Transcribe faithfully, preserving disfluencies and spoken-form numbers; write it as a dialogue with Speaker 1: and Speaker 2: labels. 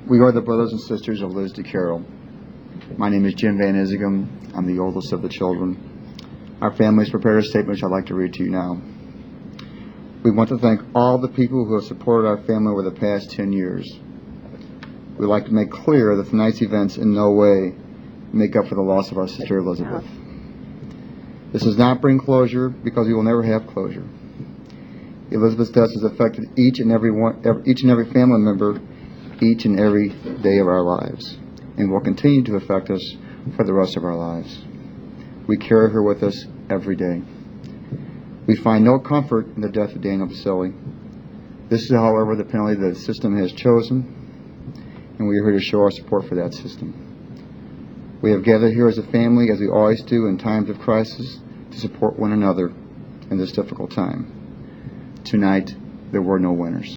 Speaker 1: We are the brothers and sisters of Liz DeCarroll. My name is Jim Van Isegem. I'm the oldest of the children. Our family has prepared a statement which I'd like to read to you now. We want to thank all the people who have supported our family over the past ten years. We'd like to make clear that tonight's events in no way make up for the loss of our sister Elizabeth. This does not bring closure because we will never have closure. Elizabeth's death has affected each and every one, every, each and every family member each and every day of our lives, and will continue to affect us for the rest of our lives. We carry her with us every day. We find no comfort in the death of Daniel Baselli. This is, however, the penalty that the system has chosen, and we are here to show our support for that system. We have gathered here as a family, as we always do in times of crisis, to support one another in this difficult time. Tonight, there were no winners.